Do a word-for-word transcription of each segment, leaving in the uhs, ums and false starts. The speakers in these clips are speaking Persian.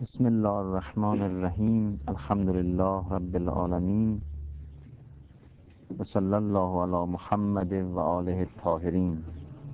بسم الله الرحمن الرحیم. الحمد لله رب العالمین و صلی الله علی محمد و آله الطاهرین.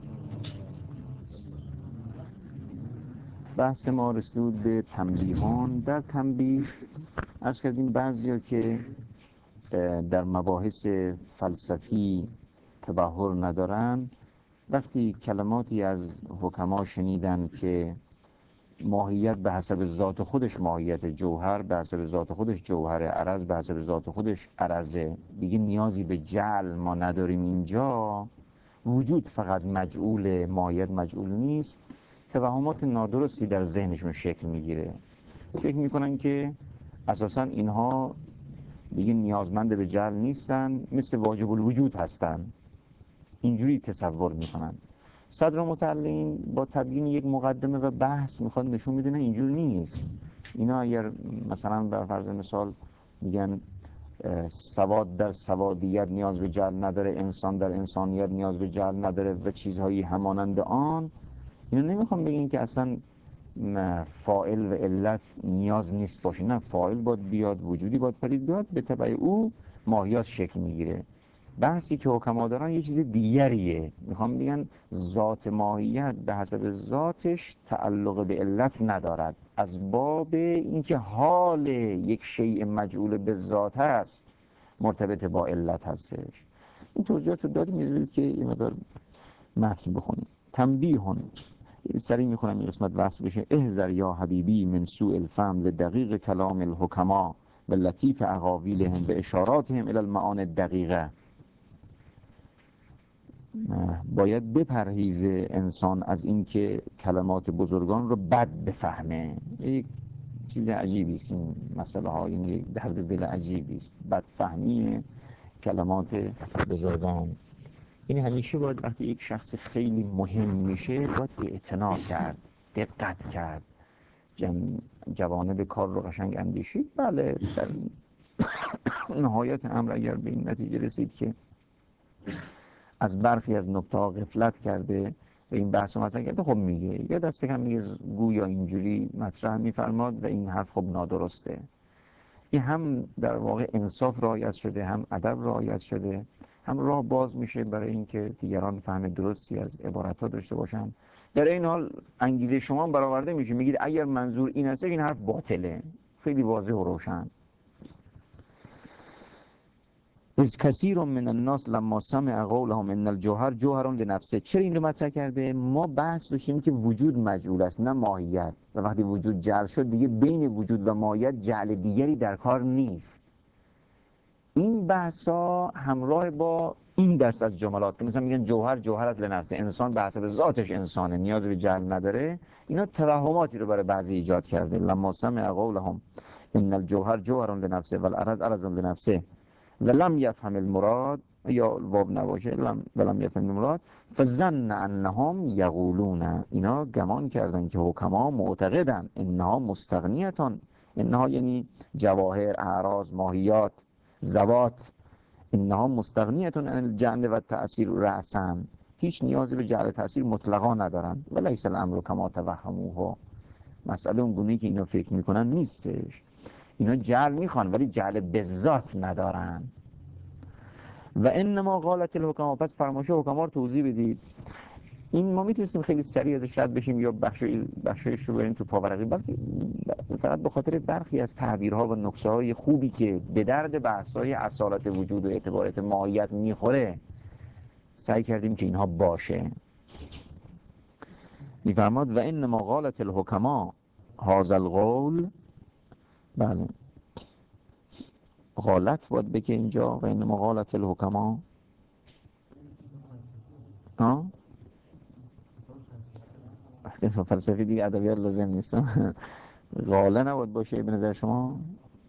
بحث ما رسید به تنبیهان. در تنبیه عرض کردیم بعضیا که در مباحث فلسفی تبحر ندارن، وقتی کلماتی از حکما شنیدن که ماهیت به حسب ذات خودش ماهیت، جوهر به حسب ذات خودش جوهر، عرض به حسب ذات خودش عرضه، دیگه نیازی به جعل ما نداریم. اینجا وجود فقط مجعول، ماهیت مجعول نیست. توهمات نادرستی در ذهنشون شکل میگیره، فکر میکنن که اساسا اینها دیگه نیازمند به جعل نیستن، مثل واجب الوجود هستن، اینجوری تصور میکنن. صدر متعلم با تبیین یک مقدمه و بحث میخواد نشون میده نه اینجور نیست. اینا اگر مثلا بر فرض مثال میگن سواد در سوادیت نیاز به جعل نداره، انسان در انسانیت نیاز به جعل نداره و چیزهایی همانند آن، اینا نمیخوام بگین که اصلا فاعل و علت نیاز نیست باشه. نه، فاعل باید بیاد، وجودی باید پدید بیاد، به تبع او ماهیت شکل میگیره. بحثی که حکما دارن یه چیز دیگریه، میخوام بگن ذات ماهیت به حسب ذاتش تعلق به علت ندارد، از باب اینکه حال یک شیء مجعول به ذات هست مرتبط با علت هستش. این توضیحات رو دادیم، میذارید که یه مقدار متن بخونیم. تنبیهون، سریع میخونم این قسمت وصل بشه. احذر یا حبیبی من سوء الفهم لدقیق کلام الحکما و لطیف اقاویلهم و اشاراتهم الی المعانی الدقیقه. باید بپرهیزه انسان از اینکه کلمات بزرگان رو بد بفهمه. یک چیز عجیبی است این مسئله ها، این یک درد دل عجیبی است، بدفهمی کلمات بزرگان. این همیشه باید وقتی یک شخص خیلی مهم میشه باید اعتنا کرد، دقت کرد، جوانب کار رو قشنگ اندیشید. بله، در نهایت امر اگر به این نتیجه رسید که از برخی از نکته ها غفلت کرده و این بحث رو مطرح کرده، خب میگه، یا دست کم میگه گویا اینجوری مطرح میفرماد و این حرف خب نادرسته. این هم در واقع انصاف رعایت شده، هم ادب رعایت شده، هم راه باز میشه برای اینکه دیگران فهم درستی از عبارت ها داشته باشن. در این حال انگیزه شما برآورده میشه، میگید اگر منظور این است این حرف باطله، خیلی واضح و روشن. از کثیر من الناس لما سمع قولهم ان الجوهر جوهر لنفسه. چرا این رو مطرح کرده؟ ما بحث داشتیم که وجود مجعول است نه ماهیت، و وقتی وجود جعل شد دیگه بین وجود و ماهیت جعل دیگری در کار نیست. این بحثا همراه با این دست از جملات، مثلا میگن جوهر جوهر است لنفسه، انسان به حسب ذاتش انسانه، نیاز به جعل نداره. اینا توهماتی رو برای بعضی ایجاد کرده. لما سمع قولهم ان الجوهر جوهر لنفسه والعرض عرض لنفسه ولم یفهم المراد، یا الواب نباشه لم ولم یفهم المراد فظن انهم یقولون، اینا گمان کردن که حکما معتقدن انها مستغنیتان، انها یعنی جواهر، اعراض، ماهیات، ذوات، انها مستغنیتون عن الجعل و تأثیر رأسا، هیچ نیازی به جعل تأثیر مطلقا ندارن. ولیس الامر کما توهموه، مسئله اون گونه‌ای که اینا فکر میکنن نیستش. اینا جعل میخوان ولی جعل به ذات ندارن. و انما قالت الحکما، پس فرمایش حکما رو توضیح بدید. این ما میتونستیم خیلی سریع ازش رد بشیم یا بخشای بخشایش رو بریم تو پاورقی، بلکه فقط به خاطر برخی از تعبیرها و نکته‌های خوبی که به درد بحث‌های اصالت وجود و اعتبارات ماهیت میخوره سعی کردیم که اینها باشه. میفرماد و انما قالت الحکما هذا القول، بله غالت باید بگه اینجا، و انما قالت الحکما ها انسان فلسفی دیگه ادبیات لازم نیست. غاله نباید باشه به نظر شما؟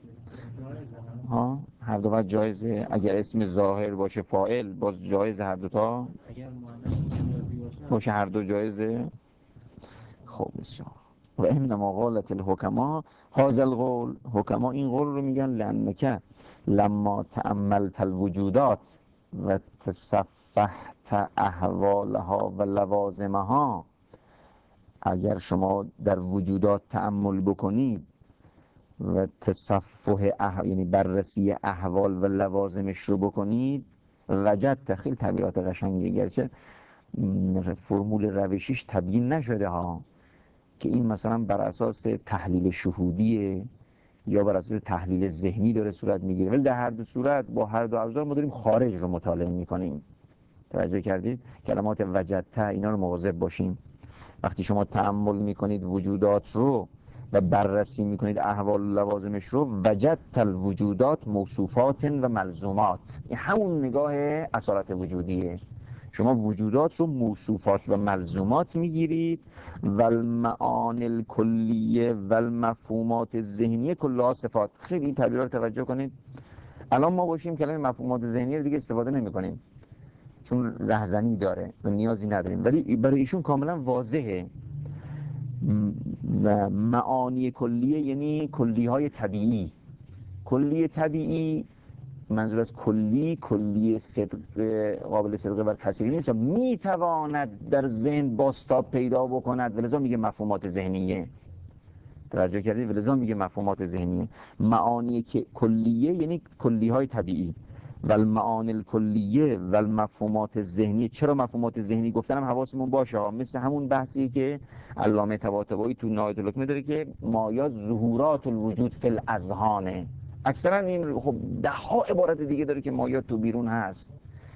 ها هر دو وقت جایزه. اگر اسم ظاهر باشه فاعل باز جایزه، هر دو تا باشه هر دو جایزه. خب بسیار. و انما قالت الحکما هذا القول، حکما این قول رو میگن لانک لما تأملت الوجودات و تصفحت احوالها و لوازمها اگر شما در وجودات تأمل بکنید و تصفح اح... یعنی بررسی احوال و لوازمش رو بکنید، وجدت، خیلی تعبیرات قشنگی، گرچه فرمول روشیش تبیین نشده ها، که این مثلا بر اساس تحلیل شهودیه یا بر اساس تحلیل ذهنی داره صورت میگیره، ولی در هر دو صورت با هر دو ابزار ما داریم خارج رو مطالعه میکنیم. توجه کردید؟ کلمات وجدت اینا رو مواظب باشیم. وقتی شما تأمل میکنید وجودات رو و بررسی میکنید احوال و لوازمش رو، وجدت الوجودات موصوفات و ملزومات، این همون نگاه اصالت وجودیه. شما وجودات رو موصوفات و ملزومات میگیرید و المعانی الکلیه و المفهومات ذهنیه کلها صفات. خیلی این تعبیرات رو توجه کنید. الان ما باشیم کلمه مفهومات ذهنی رو دیگه استفاده نمی کنیم چون رهزنی داره و نیازی نداریم، ولی برای ایشون کاملا واضحه. و معانی کلیه یعنی کلی های طبیعی. کلی طبیعی منظور از کلی، کلی صدق، قابل صدقه و کثیری نیست، میتواند در ذهن بازتاب پیدا بکند، ولذا میگه مفهومات ذهنیه. توجه کردید؟ ولذا میگه مفهومات ذهنیه. معانی که کلیه یعنی کلی های طبیعی و المعانی الکلیه و المفهومات ذهنیه. چرا مفهومات ذهنی گفتنم حواسمون باشه، مثل همون بحثی که علامه طباطبایی تو نهایت الحکمه داره که مایات ظهورات الوجود فی الاذهانه. اکثرا این خب ده ها عبارت دیگه داره که مایات تو بیرون هست.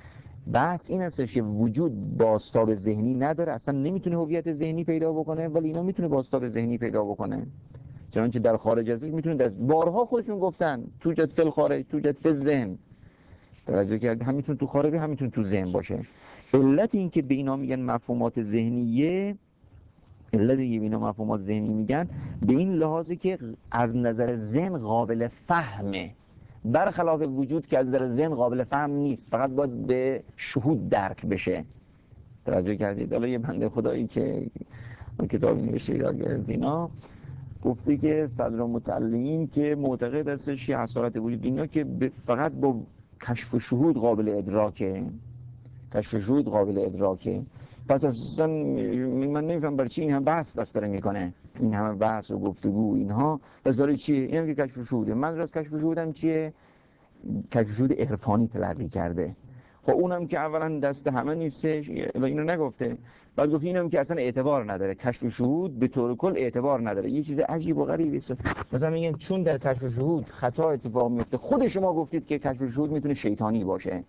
بحث این هستش که وجود بازتاب ذهنی نداره، اصلا نمیتونه هویت ذهنی پیدا بکنه، ولی اینا میتونه بازتاب ذهنی پیدا بکنه. چنانچه در خارج ازش میتونه، در بارها خودشون گفتن توجد فی الخارج توجد فی الذهن. توجه کرد؟ هم میتونه تو خارجی هم میتونه تو ذهن باشه. علت این که به اینا میگن مفهومات ذهنیه، علت این که به اینا مفهومات ذهنی میگن به این لحاظه که از نظر ذهن قابل فهمه، برخلاف وجود که از نظر ذهن قابل فهم نیست، فقط باید به شهود درک بشه. توجه کردید؟ حالا یه بنده خدایی که کتابی نوشته ایراد اینا گفته که صدرالمتعلمین که معتقد هستش که اثرات وجود اینا که فقط با کشف و شهود قابل ادراکه، کشف و شهود قابل ادراکه. پس اصلا من نمیفهم برای چی این هم بحث بس داره میکنه، این همه بحث و گفتگو اینها بس برای چیه؟ این هم که کشف و شهوده. منظور از کشف و شهود هم چیه؟ کشف و شهود عرفانی تلقی کرده. خب اونم که اولا دست همه نیستش و اینو نگفته، بعد گفت اینم که اصلا اعتبار نداره. کشف و شهود به طور کل اعتبار نداره. یه چیز عجیب و غریبی است. مثلا میگن چون در کشف و شهود خطا اتفاق میفته. خود شما گفتید که کشف و شهود میتونه شیطانی باشه.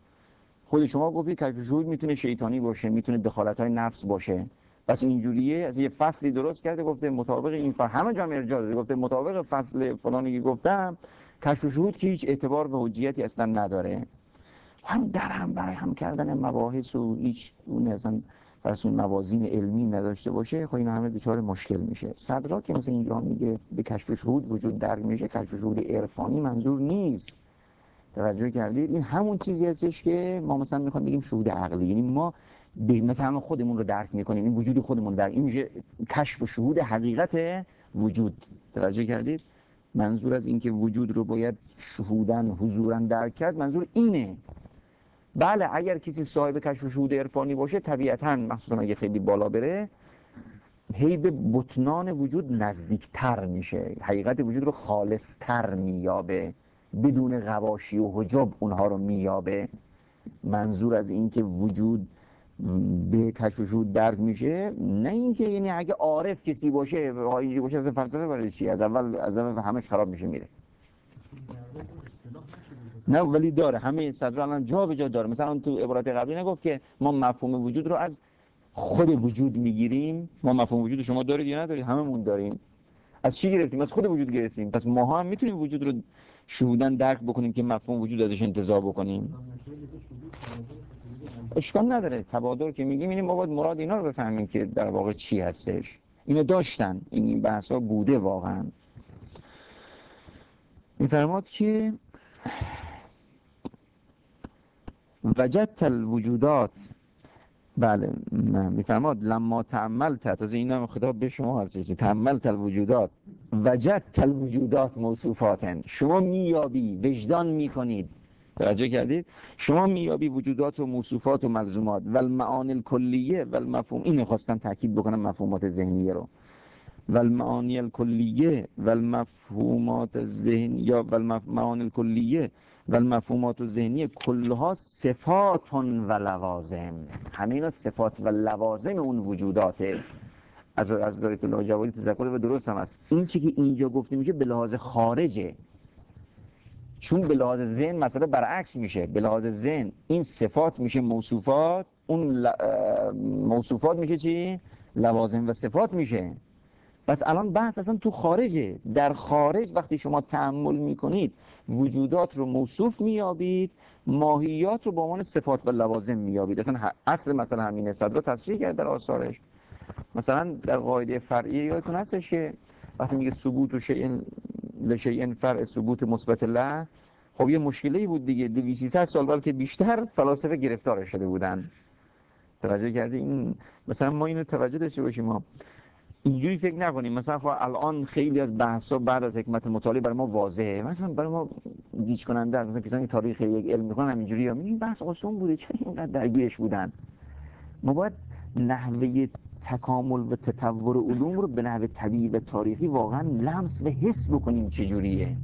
خود شما گفتید کشف و شهود میتونه شیطانی باشه، میتونه دخالت‌های نفس باشه. پس اینجوریه، از یه فصلی درست کرده گفته مطابق این فصل، همه جا ارجاع داده گفته مطابق فصل فلانی که گفتم کشف و شهود که هیچ اعتبار به حجیتی اصلا نداره. هم در هم برای هم کردن مباحث و هیچ اون اصلا فرض موازین علمی نداشته باشه، خب این همه دچار مشکل میشه. صدرا که مثلا اینجا میگه به کشف شهود وجود درک میشه، کشف شهود عرفانی منظور نیست. توجه کردید؟ این همون چیزی هستش که ما مثلا میخوایم بگیم شهود عقلی، یعنی ما مثلا خودمون رو درک میکنیم، این وجود خودمون درک، این میشه کشف و شهود حقیقت وجود. توجه کردید؟ منظور از این که وجود رو باید شهودن حضورا درک کرد منظور اینه. بله اگر کسی صاحب کشف و شهود عرفانی باشه طبیعتاً مخصوصا اگه خیلی بالا بره هی به بطنان وجود نزدیکتر میشه، حقیقت وجود رو خالصتر مییابه، بدون غواشی و حجب اونها رو مییابه. منظور از این که وجود به کشف و شهود درک میشه نه اینکه یعنی اگه عارف کسی باشه اینجوری باشه از فلسفه برای چی؟ از اول از اول همش خراب میشه میره. نه ولی داره، همه صدر الان جا به جا داره. مثلا تو عبارت قبلی نگفت که ما مفهوم وجود رو از خود وجود میگیریم؟ ما مفهوم وجود شما دارید یا ندارید؟ هممون داریم. از چی گرفتیم؟ از خود وجود گرفتیم. پس ما هم میتونیم وجود رو شهوداً درک بکنیم که مفهوم وجود ازش انتزاع بکنیم. اشکال نداره. تبادر که میگیم اینیم ما باید مراد اینا رو بفهمیم که در واقع چی هستش. اینو داشتن، این بحثا بوده واقعا. میفرماد که وجدت الوجودات، بله میفرماد لما تأملت، تازه این هم خطاب به شما هستش، تأملت الوجودات وجدت الوجودات موصوفاتن، شما میابی، وجدان میکنید توجه کردید؟ شما میابی وجودات و موصوفات و ملزومات و المعانی الکلیه و المفهوم. اینو خواستم تاکید بکنم، مفهومات ذهنیه رو. و المعانی الکلیه و المفهومات الذهنیه یا و المعانی الکلیه و المفهومات الذهنیه کلها صفات و لوازم. همه اینا صفات و لوازم اون وجوداته. از از دایره الله جوادی تذکر و درست هم است. این چی که اینجا گفته میشه به لحاظ خارجه، چون به لحاظ ذهن مسئله برعکس میشه. به لحاظ ذهن این صفات میشه موصوفات، اون ل... موصوفات میشه چی؟ لوازم و صفات میشه. پس الان بحث اصلا تو خارجه. در خارج وقتی شما تأمل میکنید وجودات رو موصوف میابید، ماهیات رو با عنوان صفات و لوازم میابید. اصلا اصل مثلا همینه. صدرا تصریح کرد در آثارش. مثلا در قاعده فرعیه یادتون هستش که وقتی میگه ثبوت و شیء لشیء فرع ثبوت مثبت له، خب یه مشکلی بود دیگه. دویست سیصد سال بلکه بیشتر فلاسفه گرفتار شده بودن. توجه کردی؟ این مثلا ما اینو توجه داشته باشیم، ما اینجوری فکر نکنیم مثلا خب الان خیلی از بحثا بعد از حکمت مطالعه برای ما واضحه، مثلا برای ما گیج کننده است. مثلا کسانی تاریخ یک علم میکنن همینجوری ها میگن بحث آسون بوده، چرا اینقدر درگیرش بودن؟ ما باید نحوه تکامل و تطور علوم رو به نحوه طبیعی و تاریخی واقعا لمس و حس بکنیم چجوریه.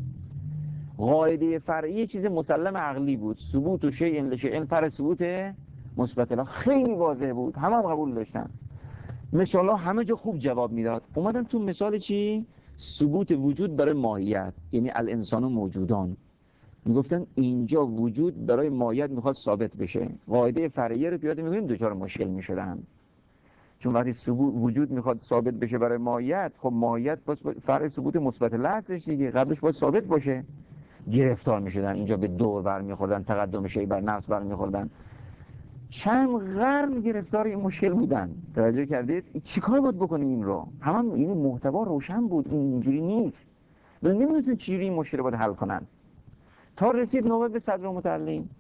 قاعده فرعی چیز مسلم عقلی بود، ثبوت و شیء لشیء فرع ثبوت مثبت له، خیلی واضح بود، همه هم قبول داشتن. مثلا همه جا خوب جواب میداد. اومدن تو مثال چی؟ ثبوت وجود برای ماهیت، یعنی الانسان موجودان. میگفتن اینجا وجود برای ماهیت میخواد ثابت بشه، قاعده فرعیه رو پیاده میکنیم، دوچار مشکل میشدن. چون وقتی ثبوت وجود میخواد ثابت بشه برای ماهیت، خب ماهیت باز فرع ثبوت مثبت له هستش دیگه، قبلش باید ثابت باشه. گرفتار میشدن اینجا، به دور برمیخوردن، تقدم شیء بر نفس برمیخوردن. چند قرن گرفتار این مشکل بودن. توجه کردید؟ چیکار باید بکنیم این رو؟ هم این محتوا روشن بود، این اینجوری نیست. ولی نمیدونستن چجوری این مشکل رو باید حل کنن. تا رسید نوبت به صدرالمتعلین.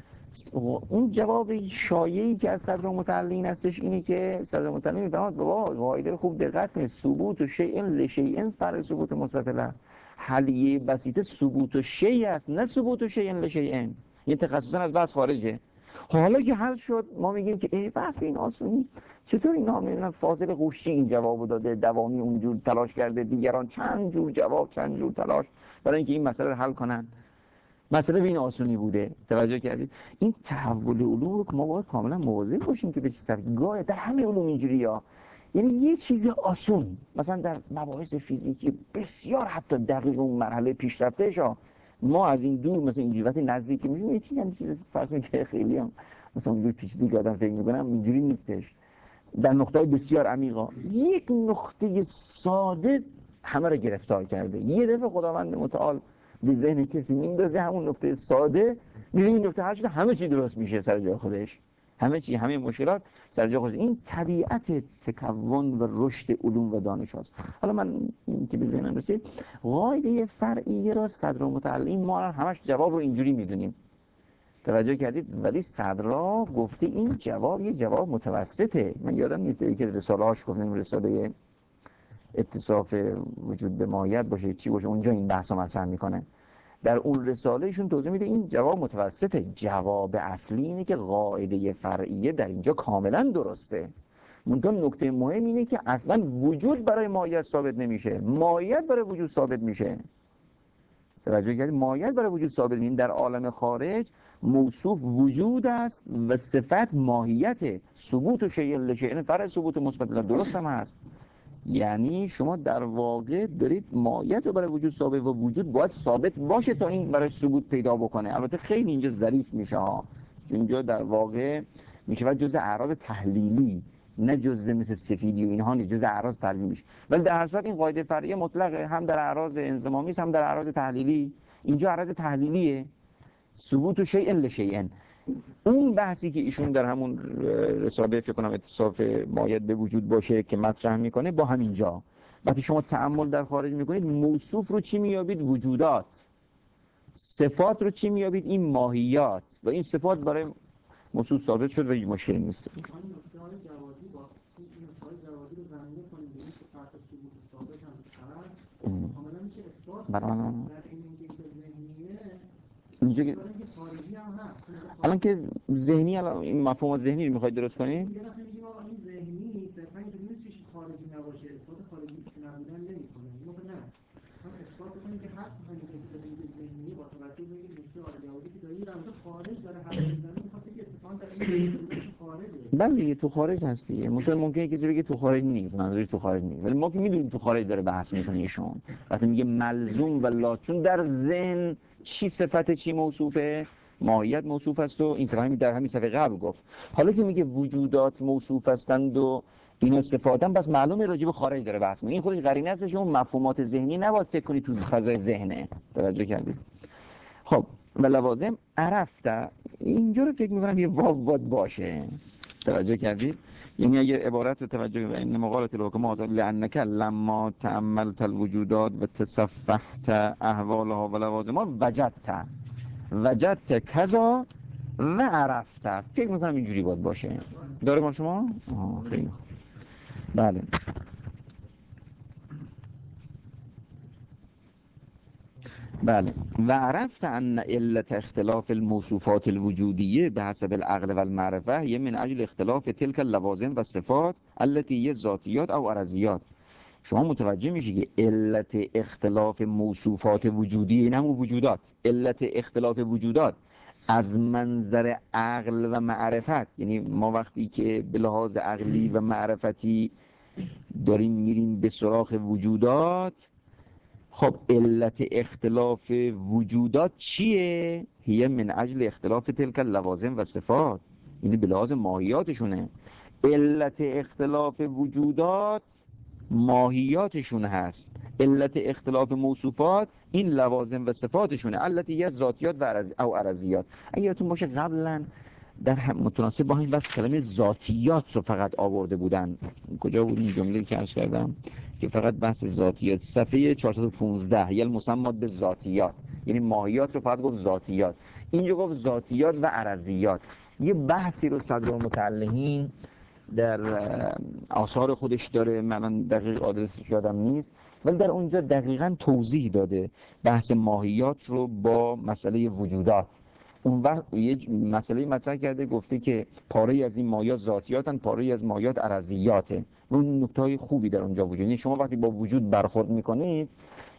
اون جواب شایعی که از صدرالمتعلین هستش اینه که صدرالمتعلین میفهمد بابا قاعده رو خوب دقت کنید، ثبوت و شیء لشیء فرع ثبوت مثبت له. حلیه بسیطه ثبوت و شیء است، نه ثبوت و شیء لشیء. یه تخصصا از بحث خارجه. حالا که حل شد ما میگیم که ای بحث این آسونی، چطور اینا میدونن فاضل قوشی این جوابو داده، دوامی اونجور تلاش کرده، دیگران چند جور جواب، چند جور تلاش برای اینکه این مسئله رو حل کنن. مسئله به این آسونی بوده. توجه کردید؟ این تحول علوم رو که ما باید کاملا مواظب باشیم که به چه سبب گاه در همه علوم اینجوریه. یعنی یه چیز آسون مثلا در مباحث فیزیکی بسیار حتی دقیق اون مرحله پیشرفتهش ها، ما از این دور مثلا اینجوری وقتی نزدیکی میشیم یه چیزی هم چیز فرض کنید که خیلی هم مثلا اونجوری پیچیده که آدم فکر میکنم اینجوری نیستش. در نقطه بسیار عمیقا یک نقطه ساده همه رو گرفتار کرده. یه دفعه خداوند متعال به ذهن کسی میندازه همون نقطه ساده، میره این نقطه حل شده، همه چی درست میشه سر جای خودش. همه چی، همه مشکلات سر جای خودش. این طبیعت تکون و رشد علوم و دانش هاست. حالا من این که به ذهنم رسید، قاعده فرعیه را صدرالمتعلین ما همش جواب رو اینجوری میدونیم. توجه کردید؟ ولی صدرا گفته این جواب یه جواب متوسطه. من یادم نیست یکی از رساله هاش گفتم، رساله اتصاف وجود به ماهیت باشه چی باشه، اونجا این بحثا مطرح میکنه. در اون رساله ایشون توضیح میده این جواب متوسطه. جواب اصلی اینه که قاعده فرعیه در اینجا کاملا درسته. منتها نکته مهم اینه که اصلا وجود برای ماهیت ثابت نمیشه، ماهیت برای وجود ثابت میشه. توجه کردید؟ ماهیت برای وجود ثابت میشه. در عالم خارج موصوف وجود است و صفت ماهیت. ثبوت و شیء لشیء فرع ثبوت مثبت له، درست هم هست. یعنی شما در واقع دارید ماهیت رو برای وجود ثابت و وجود باید ثابت باشه تا این برای ثبوت پیدا بکنه. البته خیلی اینجا ظریف میشه ها، اینجا در واقع میشه جزء اعراض تحلیلی، نه جزء مثل سفیدی و اینها نیست، جزء اعراض تحلیلی میشه. ولی در هر صورت این قاعده فرعیه مطلقه، هم در اعراض انضمامی است هم در اعراض تحلیلی. اینجا اعراض تحلیلیه، ثبوت و شیء لشیء. اون بحثی که ایشون در همون رساله فکر کنم اتصاف ماهیت به وجود باشه که مطرح میکنه با همینجا. وقتی شما تأمل در خارج میکنید موصوف رو چی میابید؟ وجودات. صفات رو چی میابید؟ این ماهیات. و این صفات برای موصوف ثابت شد و هیچ مشکلی نیست. برای اینجا که الان که ذهنی، الان این مفهوم ذهنی رو میخواید درست کنید؟ یه دفعه میگیم آقا این ذهنی صرفا اینکه نیست چیزی خارجی نباشه، اثبات خارجی نبودن نمیکنه. ما نه، ما اثبات کنیم که حق می‌خوایم که چیز ذهنی با توجه به اینکه نکته آرگاوی که دایی رمز خارج داره حرف میزنه، میخواد که اتفاقا در این خارجه. بله دیگه تو خارج هست دیگه. مثلا ممکنه کسی بگه تو خارج نیست، منظورش تو خارج نیست، ولی ما که میدونیم تو خارج داره بحث میکنه ایشون. وقتی میگه ملزوم و لا، چون در ذهن چی صفت چی موصوفه؟ ماهیت موصوف است و این صفت در همین صفحه قبل گفت. حالا که میگه وجودات موصوف هستند و اینا صفاتن، بس معلومه راجع به خارج داره بحث میکنه. این خودش قرینه است شما مفهومات ذهنی نباید فکر کنید تو فضای ذهنه. توجه کردید؟ خب و لوازم عرفته، اینجا رو فکر میکنم یه واو باید باشه. توجه کردید؟ یعنی اگه عبارت رو توجه به این مقالت الحکمات لانک لما تأملت الوجودات و تصفحت احوالها و لوازمها وجدت وجدت کذا و عرفت، فکر میکنم اینجوری باید باشه. داره با شما؟ آه خیلی بله. بله و عرفت ان علت اختلاف الموصوفات الوجودیه به حسب العقل و المعرفه یه من اجل اختلاف تلك اللوازم و صفات التي یه ذاتیات او عرضیات. شما متوجه میشی که علت اختلاف موصوفات وجودی این همون وجودات، علت اختلاف وجودات از منظر عقل و معرفت، یعنی ما وقتی که به لحاظ عقلی و معرفتی داریم میریم به سراغ وجودات، خب علت اختلاف وجودات چیه؟ هی من اجل اختلاف تلک اللوازم و صفات، یعنی به لحاظ ماهیاتشونه. علت اختلاف وجودات ماهیاتشون هست، علت اختلاف موصوفات این لوازم و صفاتشونه التي یه ذاتیات و عرض او عرضیات. اگه یادتون باشه قبلا در هم متناسب با این بحث کلمه ذاتیات رو فقط آورده بودن. کجا بود این جمله که عرض کردم که فقط بحث ذاتیات صفحه چهارصد و پانزده یا المسمات به ذاتیات، یعنی ماهیات رو فقط گفت ذاتیات، اینجا گفت ذاتیات و عرضیات. یه بحثی رو صدرالمتعلقین در آثار خودش داره، من دقیق آدرسش یادم نیست، ولی در اونجا دقیقاً توضیح داده بحث ماهیات رو با مسئله وجودات. اون وقت یه مسئله مطرح کرده، گفته که پاره از این ماهیات ذاتیاتن، پاره از ماهیات عرضیاته. اون نکته‌های خوبی در اونجا وجود، یعنی شما وقتی با وجود برخورد میکنید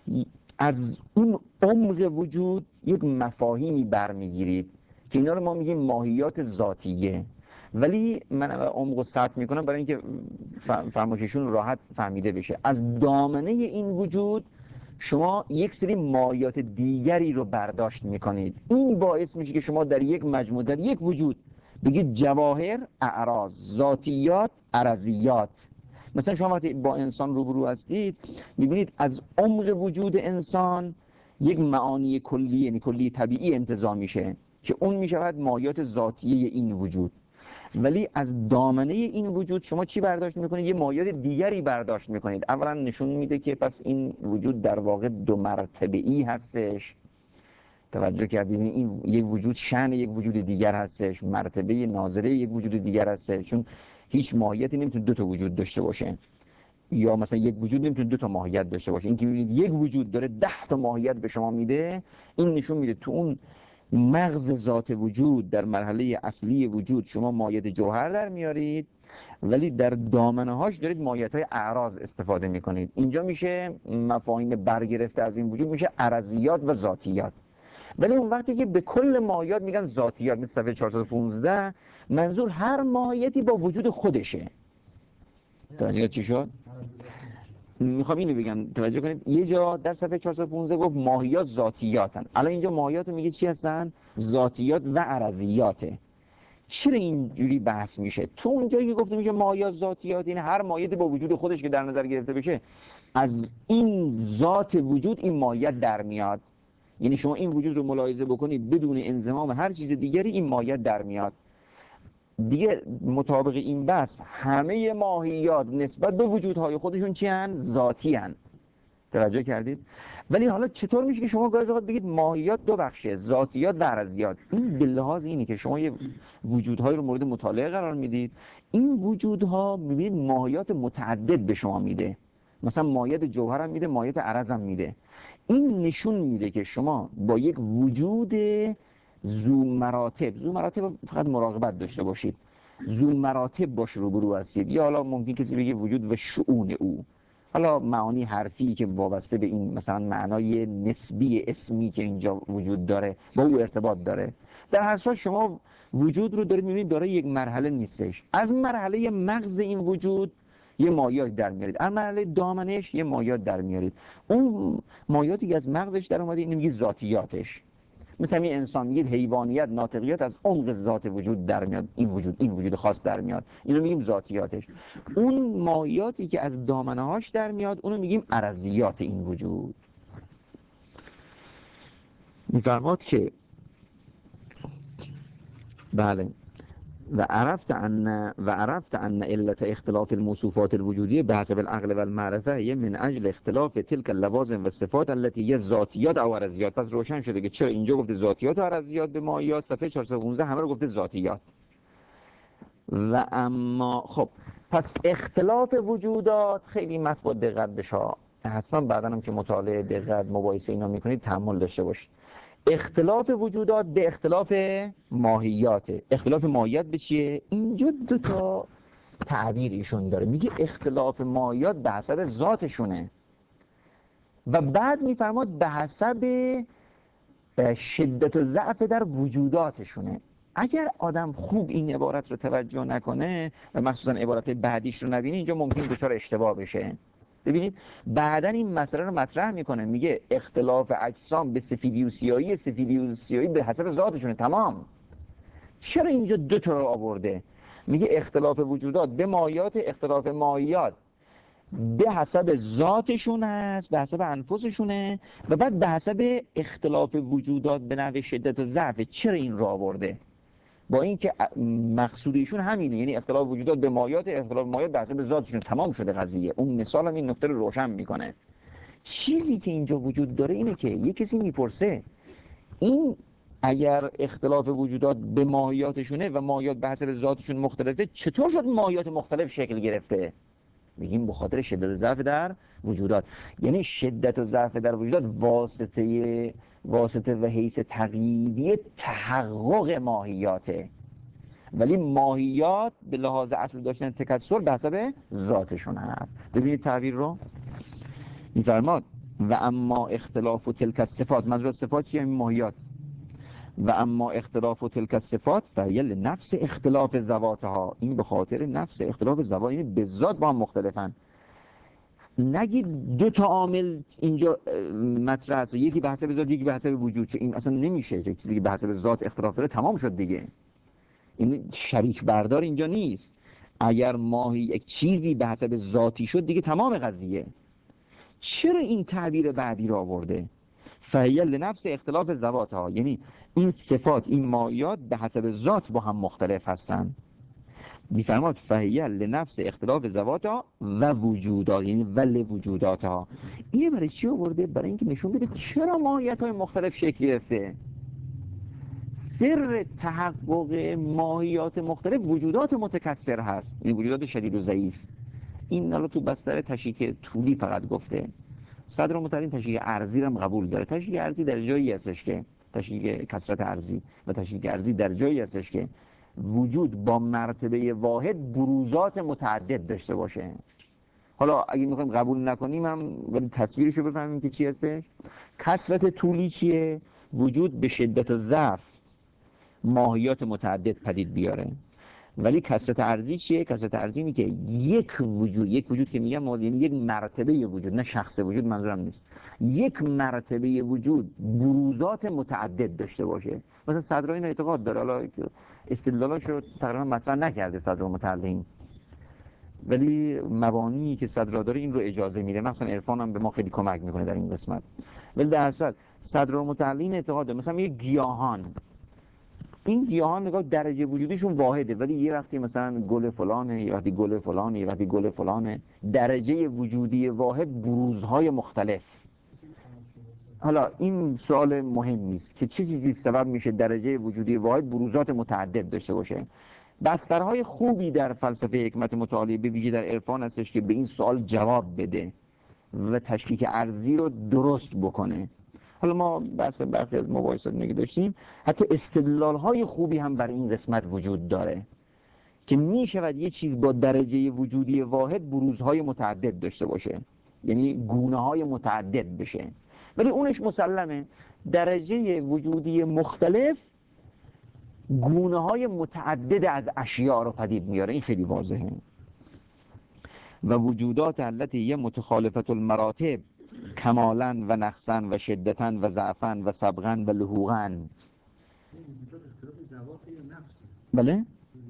از اون عمق وجود یک مفاهیمی برمیگیرید که اینا رو ما میگیم ماهیات ذاتیه. ولی من عمق و سطح میکنم برای اینکه فرمایششون راحت فهمیده بشه. از دامنه این وجود شما یک سری ماهیات دیگری رو برداشت میکنید، این باعث میشه که شما در یک مجموعه، در یک وجود بگید جواهر اعراض، ذاتیات عرضیات. مثلا شما وقتی با انسان روبرو هستید میبینید از عمق وجود انسان یک معانی کلی، یعنی کلی طبیعی انتزاع میشه که اون میشود ماهیات ذاتیه این وجود. ولی از دامنه این وجود شما چی برداشت میکنید؟ یه ماهیات دیگری برداشت میکنید. اولا نشون میده که پس این وجود در واقع دو مرتبه‌ای هستش. توجه کردید؟ این یک وجود شأن یک وجود دیگر هستش، مرتبه ناظره یک وجود دیگر هستش، چون هیچ ماهیتی نمیتونه دو تا وجود داشته باشه، یا مثلا یک وجود نمیتونه دو تا ماهیت داشته باشه. این که میبینید یک وجود داره ده تا ماهیت به شما میده، این نشون میده تو اون مغز ذات وجود در مرحله اصلی وجود شما ماهیت جوهر در میارید، ولی در دامنه هاش دارید ماهیت های اعراض استفاده میکنید. اینجا میشه مفاهیم برگرفته از این وجود میشه عرضیات و ذاتیات. ولی اون وقتی که به کل ماهیات میگن ذاتیات، مثل صفحه چهارصد و پانزده، منظور هر ماهیتی با وجود خودشه. توجه چی شد؟ میخوام اینو بگم توجه کنید. یه جا در صفحه چهارصد و پانزده گفت ماهیات ذاتیاتن، الان اینجا ماهیات رو میگه چی هستن؟ ذاتیات و عرضیاته. چرا اینجوری بحث میشه؟ تو اونجایی که گفته میشه ماهیات ذاتیات، این هر ماهیتی با وجود خودش که در نظر گرفته بشه از این ذات وجود این ماهیت در میاد. یعنی شما این وجود رو ملاحظه بکنید بدون انضمام هر چیز دیگری این ماهیت در میاد. دیگه مطابق این بحث همه ماهیات نسبت به وجودهای خودشون چی هن؟ ذاتی هن. توجه کردید؟ ولی حالا چطور میشه که شما گاهی اوقات بگید ماهیات دو بخشه، ذاتیات و عرضیات؟ این به لحاظ اینه که شما یه وجودهایی رو مورد مطالعه قرار میدید، این وجودها میبینید ماهیات متعدد به شما میده، مثلا ماهیت جوهر هم میده، ماهیت عرض هم میده. این نشون میده که شما با یک وجود ذو مراتب، ذو مراتب فقط مراقبت داشته باشید، ذو مراتب باش روبرو هستید. یا حالا ممکن کسی بگه وجود و شؤون او، حالا معانی حرفی که وابسته به این مثلا معنای نسبی اسمی که اینجا وجود داره با او ارتباط داره. در هر صورت شما وجود رو دارید می‌بینید داره یک مرحله نیستش. از مرحله مغز این وجود یه مایات در میارید، از مرحله دامنش یه مایات در میارید. اون مایاتی که از مغزش در اومده اینو میگید ذاتیاتش. مثلا این انسان میگید حیوانیت، ناطقیت از عمق ذات وجود در میاد، این وجود این وجود خاص در میاد، اینو میگیم ذاتیاتش. اون مایاتی که از دامنه هاش در میاد اونو میگیم ارضیات این وجود. میفرماد که بله و عرفت ان و عرفت ان علت اختلاف الموصوفات الوجودیه بحسب العقل و المعرفه هي من اجل اختلاف تلك اللوازم و صفات التي هي ذاتیات او ارضیات. پس روشن شده که چرا اینجا گفته ذاتیات و ارضیات به مایات، صفحه چهارصد و پانزده همه رو گفته ذاتیات. و اما خب پس اختلاف وجودات خیلی مطلب دقت بشه، حتما بعدا هم که مطالعه دقت مباحثه اینا میکنید تأمل داشته باشید. اختلاف وجودات به اختلاف ماهیاته. اختلاف ماهیت به چیه؟ اینجا دو تا تعبیر ایشون داره، میگه اختلاف ماهیات به حسب ذاتشونه و بعد میفرماد به حسب شدت و ضعف در وجوداتشونه. اگر آدم خوب این عبارت رو توجه نکنه و مخصوصا عبارت بعدیش رو نبینه اینجا ممکن دچار اشتباه بشه. ببینید بعدن این مسئله رو مطرح میکنه، میگه اختلاف اجسام به سفیدی و سیاهی، سفیدی و سیاهی به حسب ذاتشونه. تمام. چرا اینجا دو تا رو آورده؟ میگه اختلاف وجودات به مایات، اختلاف مایات به حسب ذاتشون هست، به حسب انفسشونه، و بعد به حسب اختلاف وجودات به نحو شدت و ضعف. چرا این رو آورده؟ با اینکه مقصود ایشون همینه، یعنی اختلاف وجودات به مایات، اختلاف مایات به حسب ذاتشون. تمام شده قضیه. اون مثال هم این نکته رو روشن میکنه. چیزی که اینجا وجود داره اینه که یه کسی میپرسه این اگر اختلاف وجودات به ماهیاتشونه و ماهیات به حسب ذاتشون مختلفه، چطور شد ماهیات مختلف شکل گرفته؟ میگیم به خاطر شدت و ضعف در وجودات. یعنی شدت و ضعف در وجودات واسطه واسطه و حیث تقییدی تحقق ماهیاته، ولی ماهیات به لحاظ اصل داشتن تکثر به حسب ذاتشون هست. ببینید تعبیر رو میفرماد و اما اختلاف و تلک الصفات، منظور صفات چیه؟ ماهیات. و اما اختلاف و تلک الصفات فهی نفس اختلاف ذواتها، این به خاطر نفس اختلاف ذوات، یعنی به ذات با هم مختلفن. نگید دو تا عامل اینجا مطرح است، یکی به حسب ذات یکی به حسب وجود، چه این اصلا نمیشه. چه چیزی که به حسب ذات اختلاف داره تمام شد دیگه. این شریک بردار اینجا نیست. اگر ماهی یک چیزی به حسب ذاتی شد دیگه تمام قضیه. چرا این تعبیر بعدی را آورده؟ فهی لنفس اختلاف ذواتها، یعنی این صفات، این مایات به حسب ذات با هم مختلف هستند. میفرماد فهی لنفس اختلاف ذواتها و وجودات، یعنی ول وجوداتها. اینه برای چی آورده؟ برای اینکه نشون بده چرا ماهیت های مختلف شکل گرفته. سر تحقق ماهیات مختلف وجودات متکثر هست، این وجودات شدید و ضعیف. این حالا تو بستر تشریح طولی فقط گفته. صدر متعلیم تشریح ارضی رو هم قبول داره. تشریح ارضی در جایی هستش که تشریح کثرت ارضی و تشریح ارضی در جایی هستش که وجود با مرتبه واحد بروزات متعدد داشته باشه. حالا اگه میخوایم قبول نکنیم هم ولی تصویرشو بفهمیم که چی هستش. کثرت طولی چیه؟ وجود به شدت و ضعف ماهیات متعدد پدید بیاره. ولی کثرت ارضی چیه؟ کثرت ارضی اینه که یک وجود، یک وجود که میگم یعنی یک مرتبه وجود، نه شخص وجود منظورم نیست، یک مرتبه وجود بروزات متعدد داشته باشه. مثلا صدرا این اعتقاد داره، حالا استدلالش رو تقریبا مطرح نکرده صدر متعلم، ولی مبانی که صدرا داره این رو اجازه میده. مثلا عرفان هم به ما خیلی کمک میکنه در این قسمت. ولی در اصل صدر متعلم اعتقاد داره مثلا میگه گیاهان، این گیاهان نگاه درجه وجودیشون واحده، ولی یه وقتی مثلا گل فلانه، یه وقتی گل فلانه، یه وقتی گل فلانه، درجه وجودی واحد بروزهای مختلف. حالا این سوال مهم نیست که چه چیزی سبب میشه درجه وجودی واحد بروزات متعدد داشته باشه. بسترهای خوبی در فلسفه حکمت متعالی به ویژه در عرفان هستش که به این سوال جواب بده و تشکیک ارضی رو درست بکنه. حالا ما بحث برخی از مباحثات نگه داشتیم، حتی استدلال های خوبی هم بر این قسمت وجود داره که می شود یه چیز با درجه وجودی واحد بروزهای متعدد داشته باشه، یعنی گونه های متعدد بشه، ولی اونش مسلمه درجه وجودی مختلف گونه های متعدد از اشیاء رو پدید میاره. این خیلی واضحه. و وجودات التي یه متخالفت المراتب کمالا و نقصا و شدتا و ضعفا و سبقا و لحوقا. بله؟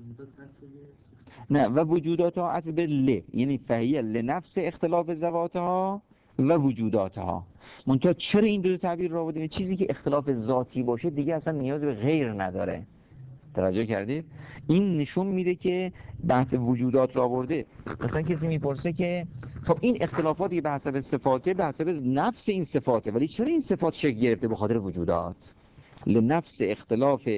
نه، و وجوداتها عطف به ل، یعنی فهیه لنفس اختلاف ذواتها و وجوداتها. منتها چرا این دو تعبیر را آوردیم؟ چیزی که اختلاف ذاتی باشه دیگه اصلا نیاز به غیر نداره. توجه کردید؟ این نشون میده که بحث وجودات را آورده. مثلا کسی میپرسه که خب این اختلافاتی به حسب صفاته، به حسب نفس این صفاته، ولی چرا این صفات شکل گرفته؟ به خاطر وجودات، لنفس اختلاف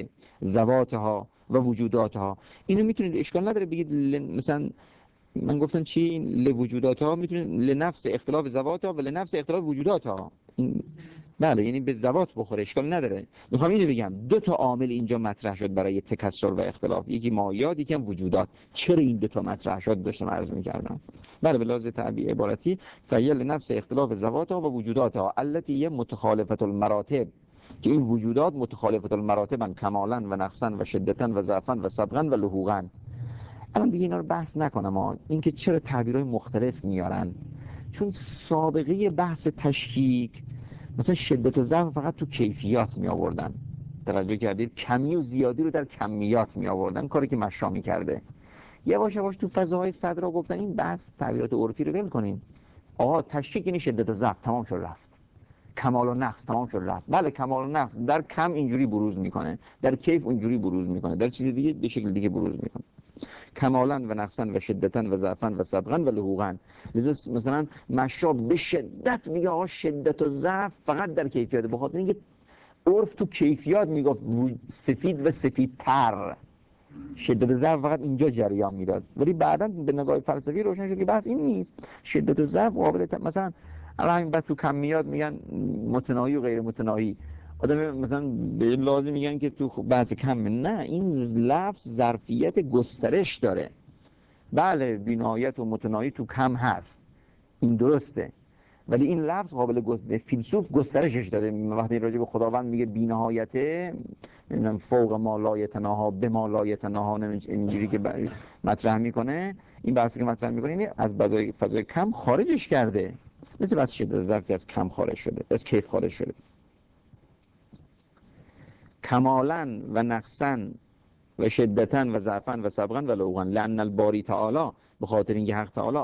ذواتها و وجوداتها. اینو میتونید، اشکال نداره بگید ل... مثلا من گفتم چی؟ لوجوداتها، میتونید لنفس اختلاف ذواتها و لنفس اختلاف وجوداتها. این بله، یعنی به ذوات بخوره، اشکال نداره. میخوام اینو بگم دو تا عامل اینجا مطرح شد برای تکثر و اختلاف، یکی مایات، یکی هم وجودات. چرا این دو تا مطرح شد داشتم عرض میکردم. بله، به لحاظ تعبیر عبارتی فعل لنفس اختلاف ذواتها و وجوداتها التي هي متخالفه المراتب، که این وجودات متخالفه المراتبن کمالا و نقصا و شدتا و ضعفا و سبقا و لحوقا. الان دیگه اینا رو بحث نکنم ها، اینکه چرا تعبیرهای مختلف میارن، چون سابقه بحث تشکیک مثلا شدت و ضعف فقط تو کیفیات می آوردن، توجه کردید؟ کمی و زیادی رو در کمیات می آوردن، کاری که مشا می کرده. یواش یواش تو فضاهای صدرا گفتن این بحث تعبیرات عرفی رو ول کنیم. آقا تشکیک یعنی شدت و ضعف، تمام شد رفت. کمال و نقص، تمام شد رفت. بله، کمال و نقص در کم اینجوری بروز میکنه، در کیف اینجوری بروز میکنه، در چیز دیگه به شکل دیگه بروز میکنه. کمالا و نقصا و شدتا و ضعفا و سبقا و لحوقا. لذا مثلا مشا به شدت میگه آقا شدت و ضعف فقط در کیفیات، به خاطر اینکه عرف تو کیفیات میگفت سفید و سفیدتر، شدت و ضعف فقط اینجا جریان میداد. ولی بعدا به نگاه فلسفی روشن شد که بحث این نیست. شدت و ضعف قابل مثلا الان همین بس تو کمیات میگن متناهی و غیر متناهی. آدم مثلا به لازم میگن که تو بحث کم، نه، این لفظ ظرفیت گسترش داره. بله، بینایت و متناهی تو کم هست، این درسته، ولی این لفظ قابل گسترش، فیلسوف گسترشش داره. وقتی راجع به خداوند میگه بینهایته، نمیدونم فوق ما لا یتناها به ما لا یتناها، اینجوری که مطرح میکنه، این بحثی که مطرح میکنه اینه از فضای فضای کم خارجش کرده. مثل بحث شده ظرفی از کم خارج شده، از کیف خارج شده. کمالا و نقصا و شدتا و ضعفا و سبقا و لحوقا، لأن الباری تعالی، به خاطر اینکه حق تعالی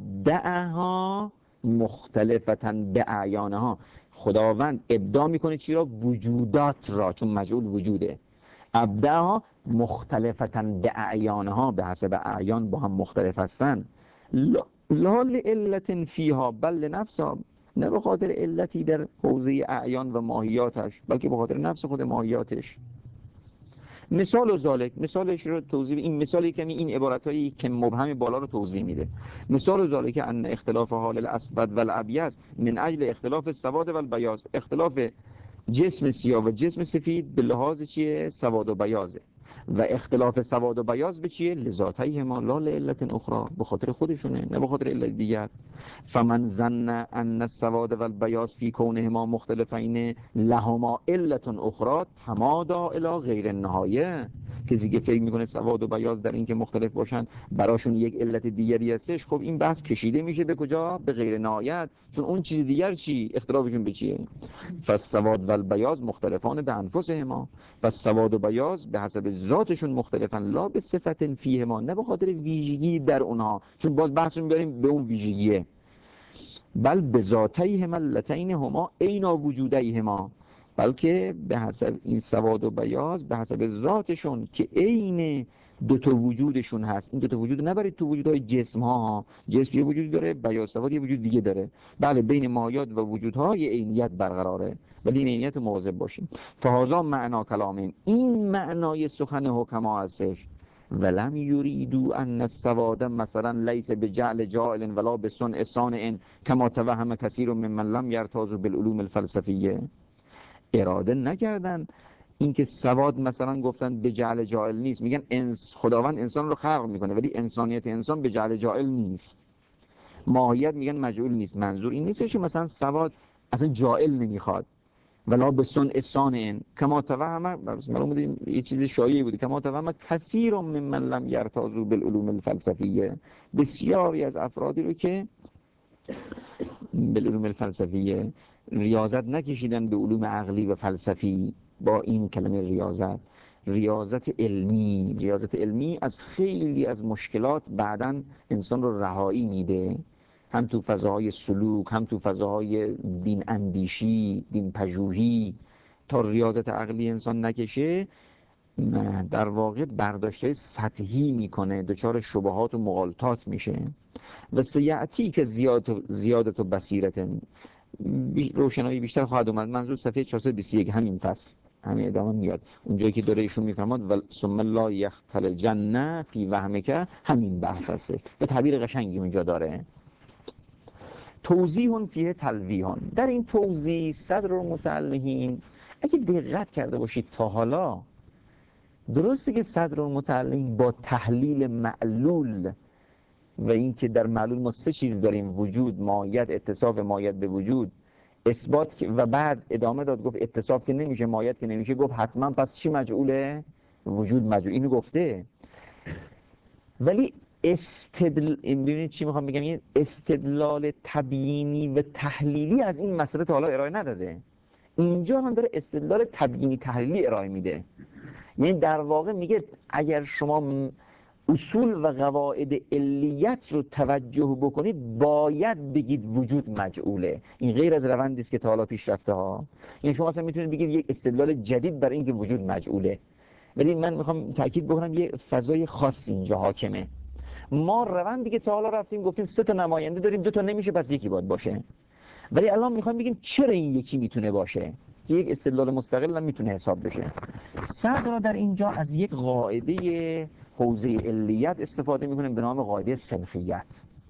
ابدعها مختلفتا به اعیانها، خداوند ابداع میکنه چی را؟ وجودات را، چون مجعول وجوده. ابدعها مختلفتا به اعیانها، به حسب اعیان با هم مختلف هستن. لا لعلت فیها بل لنفسها، نه به خاطر علتی در حوزه اعیان و ماهیاتش، بلکه به خاطر نفس خود ماهیاتش. مثال و ذالک، مثالش رو توضیح، این مثالی کمی این عبارتایی که مبهم بالا رو توضیح میده. مثال و ذالک ان اختلاف حال الاسود و الابیض من اجل اختلاف السواد و البیاض، اختلاف جسم سیاه و جسم سفید به لحاظ چیه؟ سواد و بیاضه. و اختلاف سواد و بیاض به چیه؟ لذاتیهما لا لعلت اخرى، به خاطر خودشونه، نه به خاطر علت دیگر. فمن ظن ان السواد و البیاض فی کونهما مختلفین لهما علت اخرى تمادى الی غیر النهایه، کسی که فکر میکنه سواد و بیاض در این که مختلف باشن براشون یک علت دیگری هستش، خب این بحث کشیده میشه به کجا؟ به غیر نهایت. چون اون چیز دیگر چی؟ اختلافشون به چیه؟ فالسواد و البیاض مختلفان به انفسهما، فالسواد و بیاض به حسب ذاتشون مختلفن لا به صفت فیهما، نه به خاطر ویژگی در اونها، چون باز بحث میبریم به اون ویژگیه، بل به ذاتیهما اللتین هما عینا وجودیهما، بلکه به حسب این سواد و بیاض به حسب ذاتشون که عین دو تا وجودشون هست. این دو تا وجود نبرید تو وجودهای جسم ها، جسم یه وجود داره، بیاض سواد یه وجود دیگه داره. بله، بین مایات و وجودها یه عینیت برقراره، ولی این عینیت مواظب باشیم. فهذا معنا کلامهم، این معنای سخن حکما هستش. ولم یریدو ان السواد مثلا لیس بجعل جاعل ولا بصنع صانع کما توهم کثیر ممن لم یرتاض بالعلوم الفلسفیه. اراده نکردن اینکه سواد مثلا گفتن به جعل جائل نیست، میگن انس خداوند انسان رو خلق میکنه ولی انسانیت انسان به جعل جائل نیست. ماهیت میگن مجعول نیست. منظور این نیست که مثلا سواد اصلا جائل نمیخواد، ولا به صنع صانع کما توهم، معلوم بودیم یه چیز شایعی بوده، کما توهم کثیر ممن لم یرتازوا بالعلوم الفلسفیه، بسیاری از افرادی رو که بالعلوم الفلسفیه ریاضت نکشیدن به علوم عقلی و فلسفی. با این کلمه ریاضت، ریاضت علمی، ریاضت علمی از خیلی از مشکلات بعداً انسان رو رهایی میده، هم تو فضاهای سلوک، هم تو فضاهای دین اندیشی، دین پژوهی. تا ریاضت عقلی انسان نکشه در واقع برداشته سطحی میکنه، دچار شبهات و مغالطات میشه. و سیعتی که زیادت زیادت و بصیرت، روشنایی بیشتر خواهد اومد. منظور صفحه چهارصد و بیست و یک همین فصل، همین ادامه میاد اونجایی که داره ایشون میفرماد و ثم لا یختل الجنه فی وهمک، همین بحث هسته به تعبیر قشنگی اونجا داره. توضیح فیه تلویح، در این توضیح صدر المتعلقین اگه دقت کرده باشید تا حالا، درسته که صدر المتعلقین با تحلیل معلول و اینکه در معلول ما سه چیز داریم، وجود، ماهیت، اتصاف ماهیت به وجود، اثبات و بعد ادامه داد گفت اتصاف که نمیشه، ماهیت که نمیشه، گفت حتما پس چی مجعوله؟ وجود مجعول. اینو گفته. ولی استدل ببینید چی میخوام بگم، این استدلال تبیینی و تحلیلی از این مسئله تا حالا ارائه نداده. اینجا هم داره استدلال تبیینی تحلیلی ارائه میده. یعنی در واقع میگه اگر شما اصول و قواعد علیت رو توجه بکنید باید بگید وجود مجعوله. این غیر از روندی است که تا حالا پیش رفته ها. یعنی شما اصلا میتونید بگید یک استدلال جدید برای اینکه وجود مجعوله. ولی من میخوام تاکید بکنم یه فضای خاص اینجا حاکمه. ما روندی که تا حالا رفتیم گفتیم سه تا نماینده داریم، دو تا نمیشه پس یکی باید باشه. ولی الان میخوایم بگیم چرا این یکی میتونه باشه، که یک استدلال مستقل هم میتونه حساب بشه. صدر در اینجا از یک قاعده حوزه علیت استفاده میکنیم به نام قاعده سنخیت.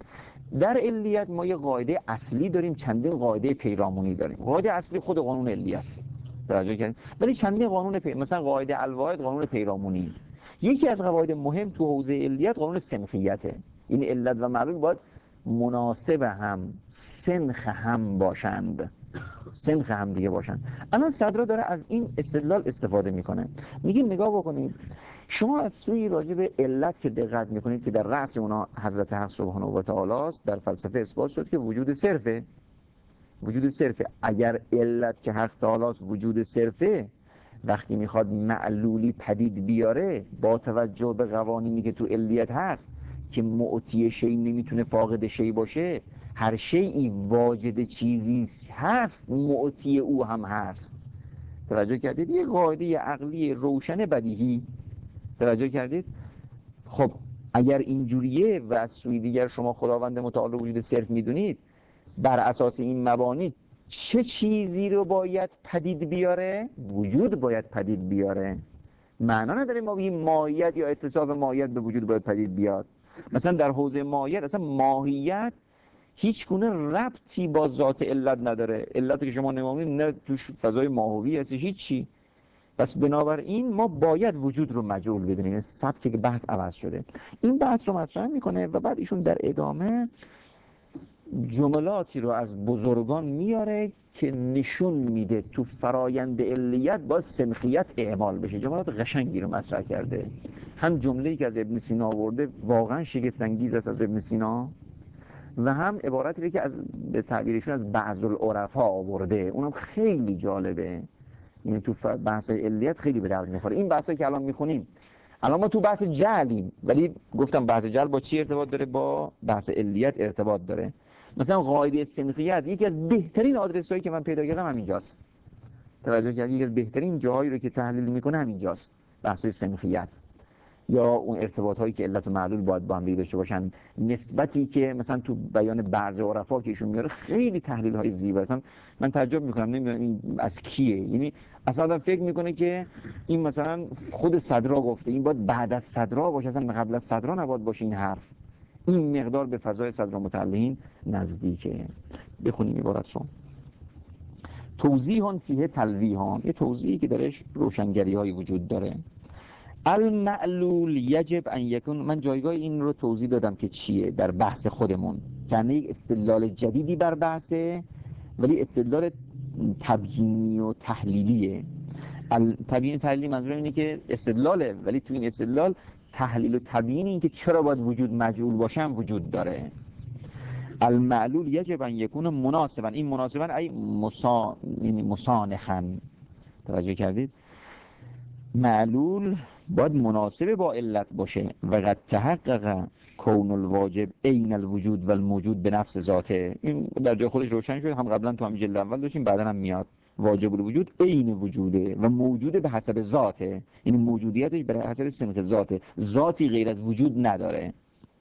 در علیت ما یه قاعده اصلی داریم، چندین قاعده پیرامونی داریم. قاعده اصلی خود قانون علیت، توجه کردیم، ولی چندین قانون پی... مثلا قاعده الواحد قانون پیرامونی. یکی از قواعد مهم تو حوزه علیت قانون سنخیته. این علت و معلول باید مناسب هم، سنخ هم باشند، سنخ هم دیگه باشند. الان صدرا داره از این استدلال استفاده میکنه. میگه نگاه بکنید، شما از سوی راجع به علت که دقت میکنید که در رأس اونا حضرت حق سبحانه و تعالی است، در فلسفه اثبات شد که وجود صرفه. وجود صرفه. اگر علت که حق تعالی است وجود صرفه، وقتی میخواد معلولی پدید بیاره با توجه به قوانینی که تو علیت هست که معطی شی نمیتونه فاقد شی باشه، هر شیئی واجد چیزی هست معطی او هم هست. توجه کردید؟ یه قاعده عقلی روشن بدیهی. توجه کردید؟ خب اگر اینجوریه و از سوی دیگر شما خداوند متعال وجود صرف میدونید، بر اساس این مبانی چه چیزی رو باید پدید بیاره؟ وجود باید پدید بیاره. معنا نداره ما بگیم ماهیت یا اتصاف ماهیت به وجود باید پدید بیاد. مثلا در حوزه ماهیت اصلا ماهیت هیچ گونه ربطی با ذات علت نداره. علتی که شما نمایید نه توش فضای ماهوی هست هیچی. پس بنابراین ما باید وجود رو مجعول بدونیم. سبک که بحث عوض شده. این بحث رو مطرح میکنه و بعد ایشون در ادامه جملاتی رو از بزرگان میاره که نشون میده تو فرایند علیت با سنخیت اعمال بشه. جملات قشنگی رو مطرح کرده. هم جمله‌ای که از ابن سینا آورده واقعا شگفت انگیز است از ابن سینا، و هم عبارتی که از به تعبیرشون از بعض العرفا آورده، اونم خیلی جالبه. یعنی تو بحث علیت خیلی به درد میخوره. این بحثایی که الان میخونیم، الان ما تو بحث جهلیم، ولی گفتم بحث جهل با چی ارتباط داره؟ با بحث علیت ارتباط داره. مثلا قاعده سنخیت یکی از بهترین آدرس‌هایی که من پیدا کردم همینجاست. توجه کردید؟ یکی از بهترین جاهایی رو که تحلیل میکنه همینجاست، بحث سنخیت. یا اون ارتباط هایی که علت و معلول باید با هم دیگه داشته باشن، نسبتی که مثلا تو بیان بعضی عرفا که ایشون میاره خیلی تحلیل های زیبا. مثلا من تعجب میکنم نمیدونم این از کیه. یعنی اصلا آدم فکر میکنه که این مثلا خود صدرا گفته، این باید بعد از صدرا باشه، اصلا قبل از صدرا نباید باشه این حرف. این مقدار به فضای صدر متعلقین نزدیکه. بخونیم عبارت رو. توضیح فیه تلویح، یه توضیحی که درش روشنگری های وجود داره. المعلول یجب ان یکون، من جایگاه این رو توضیح دادم که چیه در بحث خودمون، یعنی یک استدلال جدیدی بر بحثه، ولی استدلال تبیینی و تحلیلیه. تبیین و تحلیلی منظور اینه که استدلاله، ولی تو این استدلال تحلیل و تبیین این که چرا باید وجود مجعول باشه هم وجود داره. المعلول یجب ان یکون مناسبا، این مناسبا ای مسا... مسانخا، توجه کردید؟ معلول باید مناسب با علت باشه. و قد تحقق کون الواجب عین الوجود و الموجود به نفس ذاته، این در جای خودش روشن شد، هم قبلا تو همین جلد اول داشتیم، بعدا هم میاد. واجب الوجود عین وجوده و موجود به حسب ذاته، این موجودیتش به حسب سنخ ذاته، ذاتی غیر از وجود نداره.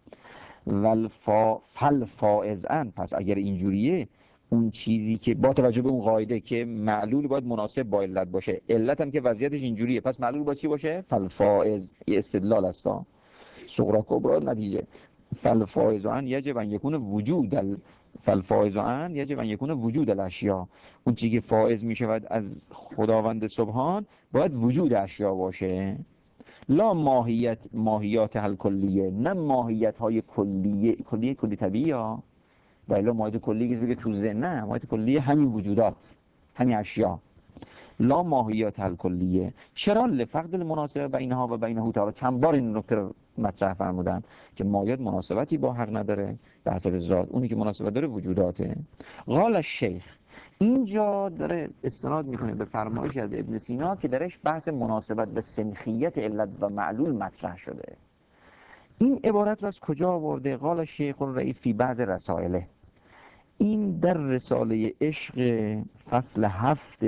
والفا فالفائز ان، پس اگر اینجوریه اون چیزی که با توجه به اون قاعده که معلول باید مناسب با علت باشه، علت هم که وضعیتش اینجوریه، پس معلول باید چی باشه؟ فالفائز. یه استدلال هستا صغرا کبرا نتیجه. فالفائز ان یجب ان یکون وجود ال... فالفائز ان یجب ان یکون وجود الاشیاء، اون چیزی که فائز میشود از خداوند سبحان باید وجود اشیاء باشه. لا ماهیت ماهیات هل کلیه، نه ماهیت های کلیه کلیه کلی طبیعی ها، ولی ماهیت کلی که بگه تو ذهن، نه، ماهیت کلی همین وجودات، همین اشیا. لا ماهیات هل کلیه، چرا؟ لفقد المناسبه بینها و بینه تعالی، چند بار این نکته رو مطرح فرمودن که ماهیت مناسبتی با حق نداره به حسب ذات، اونی که مناسبت داره وجوداته. قال الشیخ، اینجا داره استناد میکنه به فرمایشی از ابن سینا که درش بحث مناسبت به سنخیت علت و معلول مطرح شده. این عبارت را از کجا آورده؟ قال شیخ الرئیس فی بعض رسائله، این در رساله عشق فصل هفت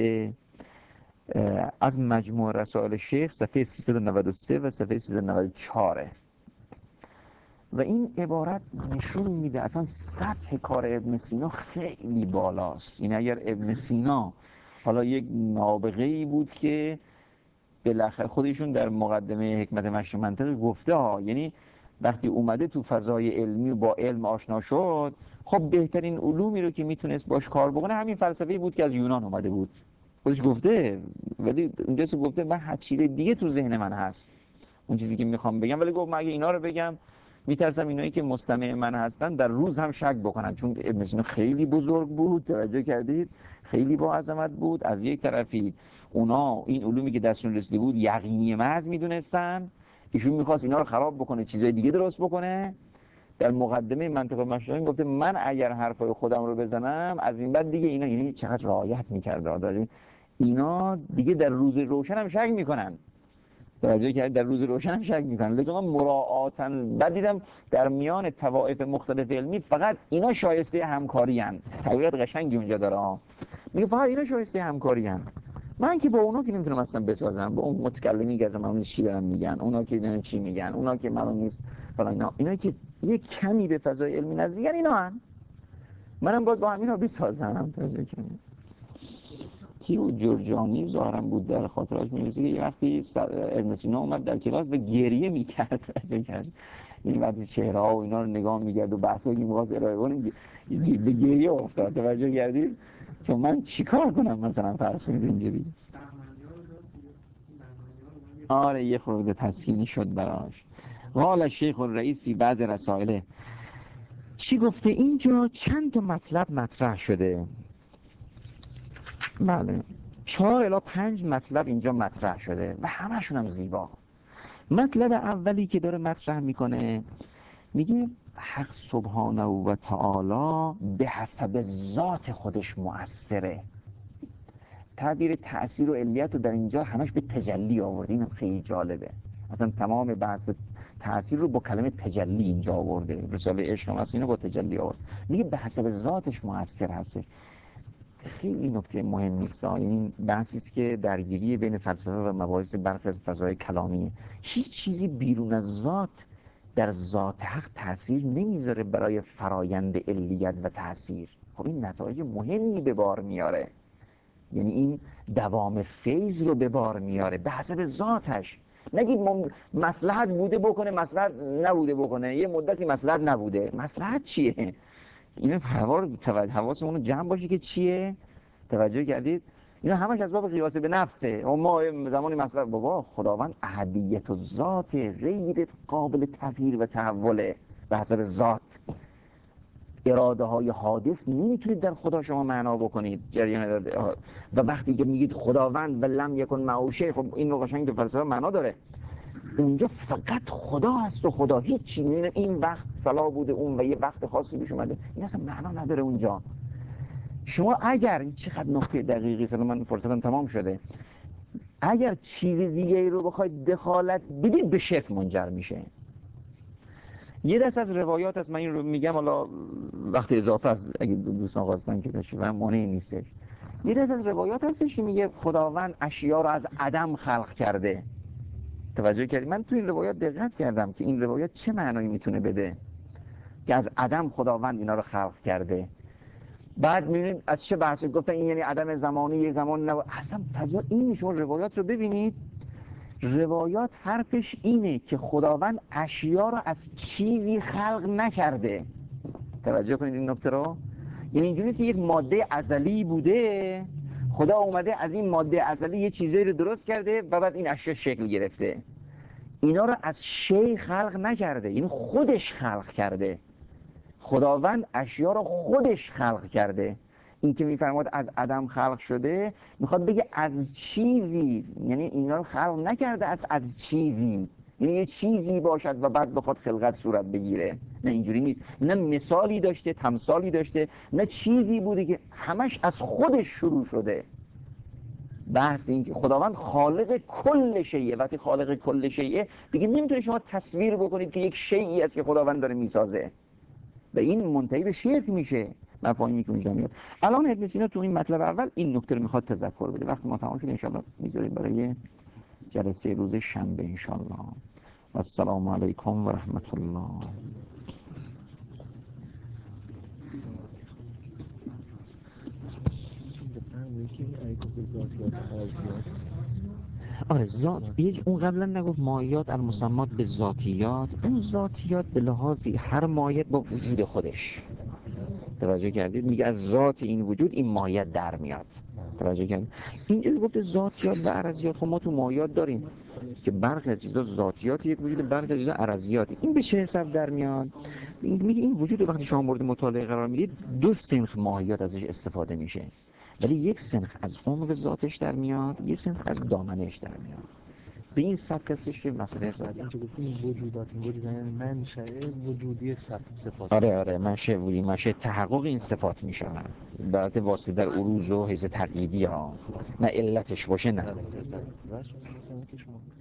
از مجموع رسائل شیخ صفحه سیصد و نود و سه و صفحه سیصد و نود و چهار، و این عبارت نشون میده اصلا سطح کار ابن سینا خیلی بالاست. این اگر ابن سینا حالا یک نابغه‌ای بود که بالاخره خودشون در مقدمه حکمت مشر منطق گفته ها، یعنی وقتی اومده تو فضای علمی و با علم آشنا شد، خب بهترین علومی رو که میتونست باش کار بکنه همین فلسفه‌ای بود که از یونان اومده بود، خودش گفته. ولی اونجا تو گفته من هر چیز دیگه تو ذهن من هست، اون چیزی که میخوام بگم، ولی گفت من اگه اینا رو بگم میترسم اینایی که مستمع من هستن در روز هم شک بکنن، چون ابن سینا خیلی بزرگ بود، توجه کردید، خیلی با عظمت بود. از یک طرفی اونا این علومی که دستشون رسیده بود یقینی محض میدونستن، ایشون میخواست اینا رو خراب بکنه، چیزای دیگه درست بکنه. در مقدمه منطق مشروعی گفته من اگر حرفای خودم رو بزنم از این بعد دیگه اینا، یعنی چقدر رعایت میکرد، اینا دیگه در روز روشن هم شک میکنن، توجه کرد، در روز روشن هم شک میکنن، لزوما مراعاتاً. بعد دیدم در میان طوائف مختلف علمی فقط اینا شایسته همکاری ان، حقیقت قشنگی اونجا داره، میگه فقط اینا شایسته همکاری ان، من که با اونا که نمیتونم اصلا بسازم، با اون متکلمی که از من چی دارن میگن، اونا که دارن چی میگن، اونا که معلوم نیست فلان، اینا اینا که یک کمی به فضای علمی نزدیکن، اینا هن. منم باید با همینا بسازم. توجه کنید کیو جرجانی ظاهرم بود در خاطراش می‌نویسه که یه وقتی ابن سینا اومد در کلاس و گریه می‌کرد، توجه کرد، این وقتی چهره‌ها و اینا رو نگاه می‌کرد و بحثایی که می‌خواست ارائه کنه به گریه افتاد، توجه کردید؟ چون من چیکار کنم مثلا فرض کنید اینجوری. آره یه خورده تسکینی شد براش. قال الشیخ الرئیس فی بعض رسائله، چی گفته اینجا؟ چند تا مطلب مطرح شده، بله چهار الی پنج مطلب اینجا مطرح شده و همشون هم زیبا. مطلب اولی که داره مطرح میکنه میگه حق سبحانه و تعالی به حسب ذات خودش مؤثره. تعبیر تأثیر و علیت رو در اینجا همش به تجلی آورده، اینم خیلی جالبه، اصلا تمام بحث تأثیر رو با کلمه تجلی اینجا آورده، رساله عشق هم هست اینو با تجلی آورده، میگه به حسب ذاتش مؤثر هستش. خیلی نکته مهم نیست، این بحثی است که درگیری بین فلسفه و مباحث برخی از فضای کلامیه. هیچ چیزی بیرون از ذات در ذات حق تأثیر نمیذاره برای فرایند علیت و تأثیر. خب این نتایج مهمی به بار میاره، یعنی این دوام فیض رو به بار میاره به حسب ذاتش. نگید مصلحت بوده بکنه، مصلحت نبوده بکنه، یه مدتی مصلحت نبوده، مصلحت چیه؟ این حواسمون رو جمع باشه که چیه؟ توجه کردید؟ اینا همش از باب قیاس به نفسه. و ما زمانی مسئله بابا خداوند احدیت و ذات غیر قابل تغییر و تحوله به حسب ذات. اراده های حادث نمیتونید در خدا شما معنا بکنید جریان اراده. و وقتی که میگید خداوند و لم یکن معه شیء، خب این رو قشنگ تو فلسفه معنا داره. اونجا فقط خدا هست و خدا هیچ. این وقت صلاح بوده اون و یه وقت خاصی پیش اومده، این اصلا معنا نداره اونجا. شما اگر چقدر نکته دقیقی است، من فرصتم تمام شده، اگر چیز دیگه رو بخواید دخالت بدید به شرک منجر میشه. یه دست از روایات هست، من این رو میگم حالا وقتی اضافه است اگه دوستان خواستن که تشریف هم مانعی نیستش. یه دست از روایات هستش که میگه خداوند اشیا رو از عدم خلق کرده. توجه کردید؟ من تو این روایات دقت کردم که این روایات چه معنایی میتونه بده که از عدم خداوند اینا رو خلق کرده. بعد میبینید از چه بحثی گفتن این یعنی عدم زمانی، یه زمان نه اصلا فضا. این شما روایات رو ببینید، روایات حرفش اینه که خداوند اشیا رو از چیزی خلق نکرده. توجه کنید این نکته رو. یعنی اینجوری نیست که یک ماده ازلی بوده، خدا اومده از این ماده ازلی یه چیزی رو درست کرده و بعد این اشیا شکل گرفته. اینا رو از شی خلق نکرده، یعنی خودش خلق کرده. خداوند اشیا رو خودش خلق کرده. این که میفرماد از عدم خلق شده، میخواد بگه از چیزی، یعنی اینا رو خلق نکرده از از چیزی، یعنی یه چیزی باشد و بعد بخواد خلقت صورت بگیره. نه اینجوری نیست. نه مثالی داشته، تمثالی داشته، نه چیزی بوده که همش از خودش شروع شده. بحث این که خداوند خالق کل شیء، وقتی خالق کل شیء دیگه نمیتونه شما تصویر بکنید که یک شیئی است که خداوند داره میسازه و این منتهی به شرک میشه. مفاهیمی که اونجا میاد. الان ابن سینا تو این مطلب اول این نکته رو میخواد تذکر بده. وقتی ما تمام شد ان شاء الله میذاریم برای جلسه روز شنبه ان شاء الله. و السلام علیکم و رحمت الله. آره ذات یک اون قبلا نگفت مایات المسمات به ذاتیات، اون ذاتیات به لحاظی هر مایت با وجود خودش. توجه کردید؟ میگه از ذات این وجود این مایت در میاد. توجه کردید؟ اینجا گفت ذاتیات و عرضیات. خب ما تو مایات داریم که برخی از چیزا ذاتیات یک وجود، برخی از چیزا عرضیاتی. این به چه حساب در میاد؟ میگه این وجود وقتی شما مورد مطالعه قرار میدید دو سنخ ماهیات ازش استفاده میشه، ولی یک سنخ از عمق ذاتش در میاد، یک سنخ از دامنش در میاد. به این سبک هستش که مسئله است. اینجا گفتیم وجودات، وجود یعنی منشأ وجودی صفات. آره آره منشأ وجودی، منشأ تحقق این صفات میشن. در واسطه در عروض و حیث تقییدی ها، نه علتش باشه نه.